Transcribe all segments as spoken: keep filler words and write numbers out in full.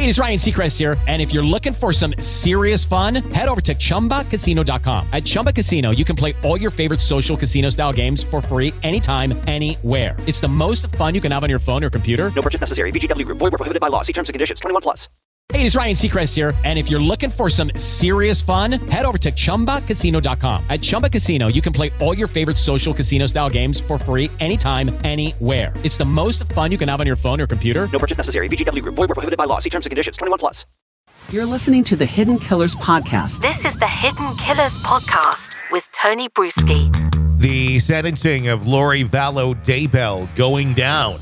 Hey, it's Ryan Seacrest here. And if you're looking for some serious fun, head over to Chumba Casino dot com. At Chumba Casino, you can play all your favorite social casino style games for free anytime, anywhere. It's the most fun you can have on your phone or computer. No purchase necessary. V G W Group. Void where prohibited by law. See terms and conditions. twenty-one plus. Hey, it's Ryan Seacrest here. And if you're looking for some serious fun, head over to Chumba Casino dot com. At Chumba Casino, you can play all your favorite social casino style games for free anytime, anywhere. It's the most fun you can have on your phone or computer. No purchase necessary. V G W Group. Void where prohibited by law. See terms and conditions. twenty-one plus. You're listening to the Hidden Killers podcast. This is the Hidden Killers podcast with Tony Bruschi. The sentencing of Lori Vallow Daybell going down.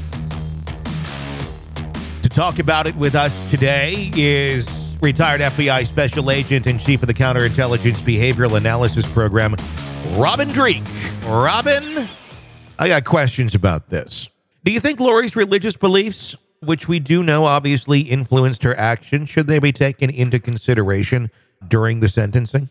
To talk about it with us today is retired F B I Special Agent and Chief of the Counterintelligence Behavioral Analysis Program, Robin Dreeke. Robin, I got questions about this. Do you think Lori's religious beliefs, which we do know obviously influenced her action, should they be taken into consideration during the sentencing?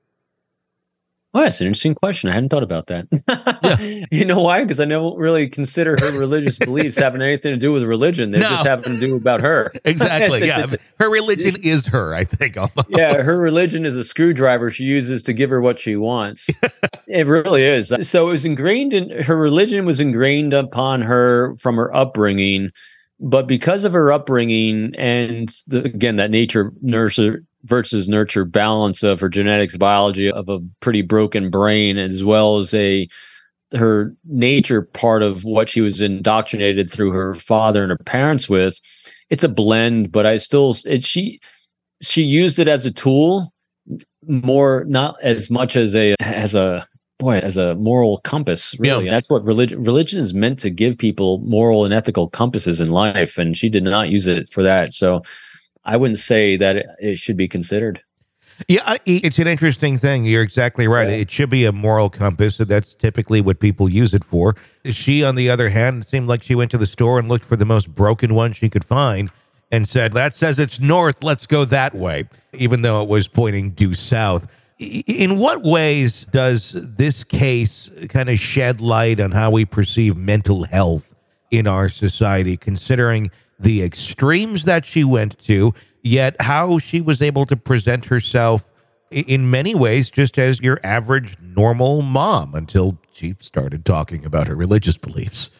Oh, that's an interesting question. I hadn't thought about that. Yeah. You know why? Because I don't really consider her religious beliefs having anything to do with religion. They No. just happen to do about her. Exactly. It's- yeah. it's- Her religion is her, I think. almost. yeah, her religion is a screwdriver she uses to give her what she wants. It really is. So it was ingrained in her religion was ingrained upon her from her upbringing, but because of her upbringing and the, again that nature nurture versus nurture balance of her genetics, biology of a pretty broken brain, as well as a her nature part of what she was indoctrinated through her father and her parents with. It's a blend, but I still it, she she used it as a tool more, not as much as a as a boy as a moral compass. Really, Yeah. that's what religion religion is meant to give people moral and ethical compasses in life, and she did not use it for that. So I wouldn't say that it, it should be considered. Yeah, I- it's an interesting thing. You're exactly right. Yeah. It should be a moral compass. So that's typically what people use it for. She, on the other hand, seemed like she went to the store and looked for the most broken one she could find and said, that says it's north, let's go that way, even though it was pointing due south. I- In what ways does this case kind of shed light on how we perceive mental health in our society, considering the extremes that she went to, yet how she was able to present herself i- in many ways just as your average normal mom until she started talking about her religious beliefs?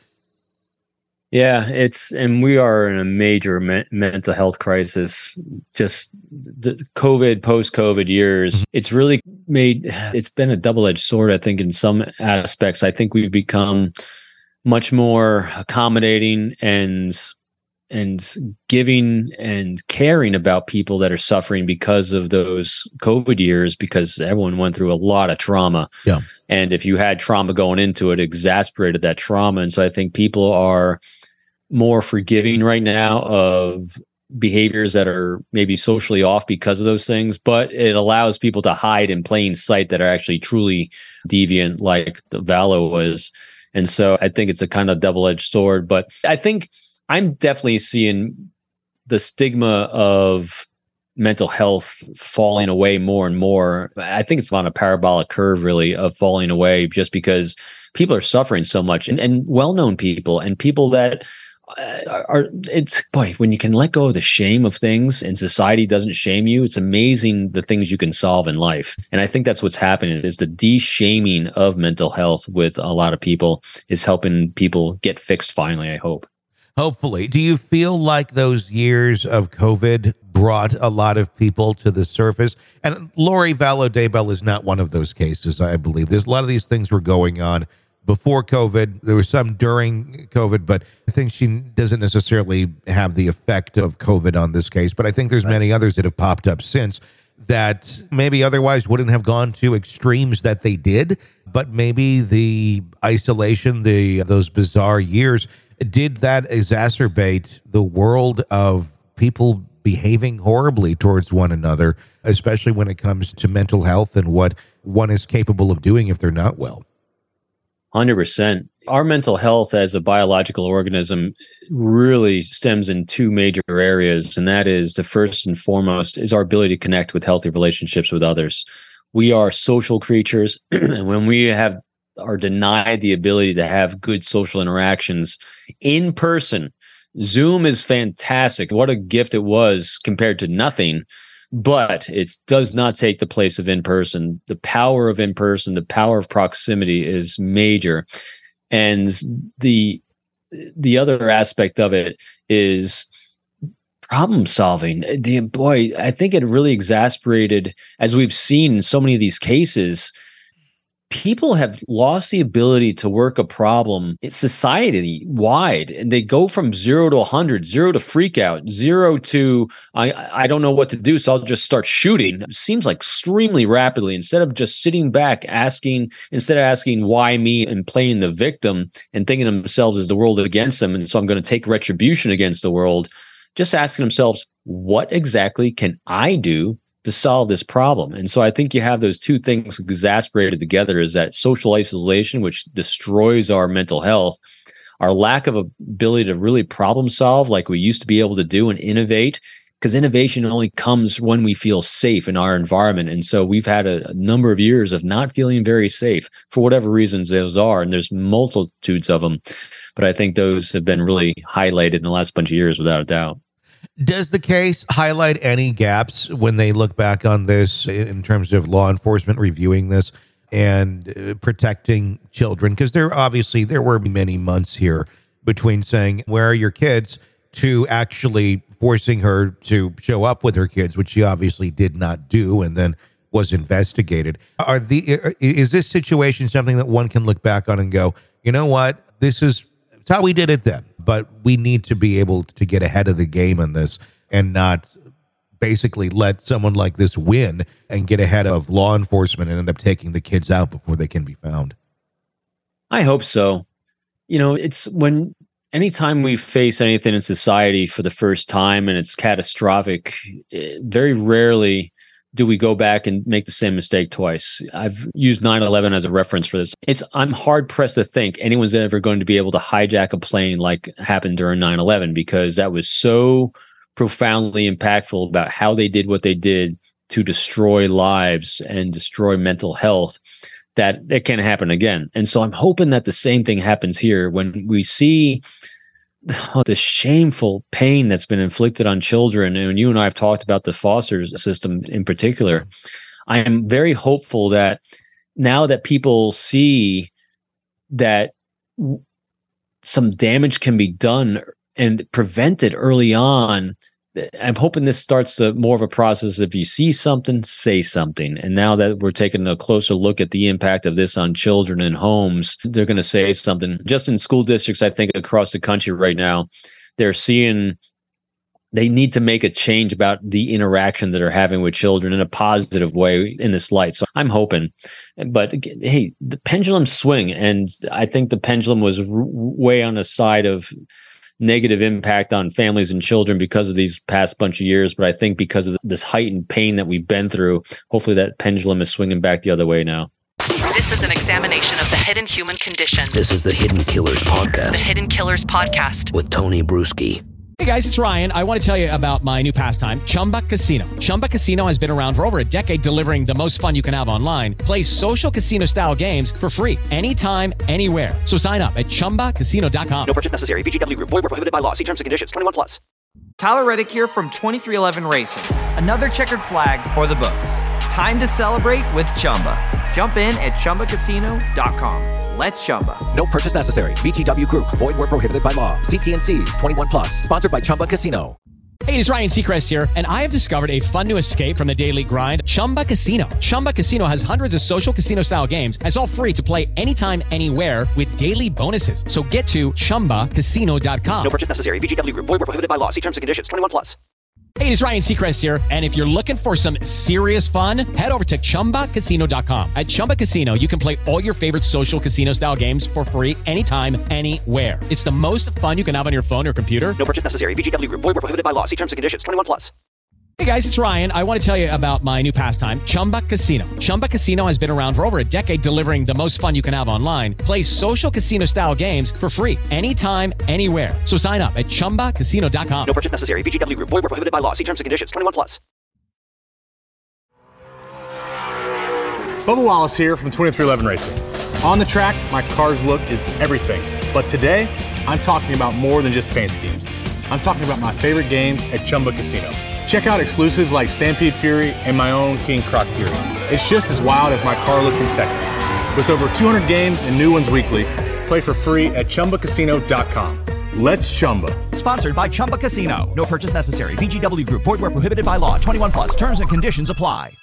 Yeah, it's and we are in a major me- mental health crisis. Just the COVID, post-COVID years, it's really made. It's been a double-edged sword, I think, in some aspects. I think we've become much more accommodating and and giving and caring about people that are suffering because of those COVID years, because everyone went through a lot of trauma. Yeah. And if you had trauma going into it, it exasperated that trauma. And so I think people are more forgiving right now of behaviors that are maybe socially off because of those things, but it allows people to hide in plain sight that are actually truly deviant, like the Vallow was. And so I think it's a kind of double-edged sword, but I think I'm definitely seeing the stigma of mental health falling away more and more. I think it's on a parabolic curve, really, of falling away just because people are suffering so much, and, and well-known people and people that are, are, it's, boy, when you can let go of the shame of things and society doesn't shame you, it's amazing the things you can solve in life. And I think that's what's happening is the de-shaming of mental health with a lot of people is helping people get fixed finally, I hope. Hopefully. Do you feel like those years of COVID brought a lot of people to the surface? And Lori Vallow Daybell is not one of those cases, I believe. There's a lot of these things were going on before COVID. There was some during COVID, but I think she doesn't necessarily have the effect of COVID on this case. But I think there's many others that have popped up since that maybe otherwise wouldn't have gone to extremes that they did. But maybe the isolation, the those bizarre years, did that exacerbate the world of people behaving horribly towards one another, especially when it comes to mental health and what one is capable of doing if they're not well? one hundred percent. Our mental health as a biological organism really stems in two major areas, and that is the first and foremost is our ability to connect with healthy relationships with others. We are social creatures, and when we have are denied the ability to have good social interactions in person, Zoom is fantastic. What a gift it was compared to nothing. But it does not take the place of in-person. The power of in-person, the power of proximity is major. And the the other aspect of it is problem solving. The boy, I think it really exasperated, as we've seen in so many of these cases, people have lost the ability to work a problem society wide, and they go from zero to a hundred, zero to freak out, zero to I I don't know what to do, so I'll just start shooting. It seems like extremely rapidly, instead of just sitting back asking, instead of asking why me and playing the victim and thinking of themselves as the world against them, and so I'm going to take retribution against the world, just asking themselves, what exactly can I do to solve this problem? And so I think you have those two things exasperated together, is that social isolation, which destroys our mental health, our lack of ability to really problem solve like we used to be able to do and innovate, because innovation only comes when we feel safe in our environment. And so we've had a, a number of years of not feeling very safe for whatever reasons those are. And there's multitudes of them, but I think those have been really highlighted in the last bunch of years without a doubt. Does the case highlight any gaps when they look back on this in terms of law enforcement reviewing this and uh, protecting children? Because there obviously there were many months here between saying, where are your kids, to actually forcing her to show up with her kids, which she obviously did not do, and then was investigated. Are the is this situation something that one can look back on and go, you know what, this is it's how we did it then, but we need to be able to get ahead of the game on this and not basically let someone like this win and get ahead of law enforcement and end up taking the kids out before they can be found? I hope so. You know, it's when anytime we face anything in society for the first time and it's catastrophic, very rarely do we go back and make the same mistake twice. I've used nine eleven as a reference for this. It's I'm hard pressed to think anyone's ever going to be able to hijack a plane like happened during nine eleven, because that was so profoundly impactful about how they did what they did to destroy lives and destroy mental health, that it can't happen again. And so I'm hoping that the same thing happens here when we see oh, the shameful pain that's been inflicted on children. And you and I have talked about the foster system in particular. I am very hopeful that now that people see that some damage can be done and prevented early on, I'm hoping this starts to more of a process. If you see something, say something. And now that we're taking a closer look at the impact of this on children and homes, they're going to say something. Just in school districts, I think across the country right now, they're seeing they need to make a change about the interaction that they're having with children in a positive way in this light. So I'm hoping. But hey, the pendulum swing, and I think the pendulum was r- way on the side of negative impact on families and children because of these past bunch of years. But I think because of this heightened pain that we've been through, hopefully that pendulum is swinging back the other way now. This is an examination of the hidden human condition. This is the Hidden Killers Podcast. The Hidden Killers Podcast. With Tony Bruschi. Hey guys, it's Ryan. I want to tell you about my new pastime, Chumba Casino. Chumba Casino has been around for over a decade, delivering the most fun you can have online. Play social casino style games for free anytime, anywhere. So sign up at chumba casino dot com. No purchase necessary. V G W Group. Void where prohibited by law. See terms and conditions. twenty-one plus. Tyler Reddick here from twenty-three eleven Racing. Another checkered flag for the books. Time to celebrate with Chumba. Jump in at chumba casino dot com. Let's Chumba. No purchase necessary. V G W Group. Void where prohibited by law. See T and C's. twenty-one plus. Sponsored by Chumba Casino. Hey, it's Ryan Seacrest here, and I have discovered a fun new escape from the daily grind, Chumba Casino. Chumba Casino has hundreds of social casino-style games, and it's all free to play anytime, anywhere with daily bonuses. So get to chumba casino dot com. No purchase necessary. V G W Group. Void where prohibited by law. See terms and conditions. twenty-one plus. Hey, it's Ryan Seacrest here, and if you're looking for some serious fun, head over to chumba casino dot com. At Chumba Casino, you can play all your favorite social casino-style games for free anytime, anywhere. It's the most fun you can have on your phone or computer. No purchase necessary. V G W Group. Void where prohibited by law. See terms and conditions. twenty-one plus. Hey guys, it's Ryan. I want to tell you about my new pastime, Chumba Casino. Chumba Casino has been around for over a decade, delivering the most fun you can have online. Play social casino-style games for free anytime, anywhere. So sign up at chumba casino dot com. No purchase necessary. V G W Group. Void where prohibited by law. See terms and conditions. twenty-one plus. Bubba Wallace here from twenty-three eleven Racing. On the track, my car's look is everything. But today, I'm talking about more than just paint schemes. I'm talking about my favorite games at Chumba Casino. Check out exclusives like Stampede Fury and my own King Croc Fury. It's just as wild as my car looked in Texas. With over two hundred games and new ones weekly, play for free at Chumba Casino dot com. Let's Chumba. Sponsored by Chumba Casino. No purchase necessary. V G W Group. Void where prohibited by law. twenty-one plus. Terms and conditions apply.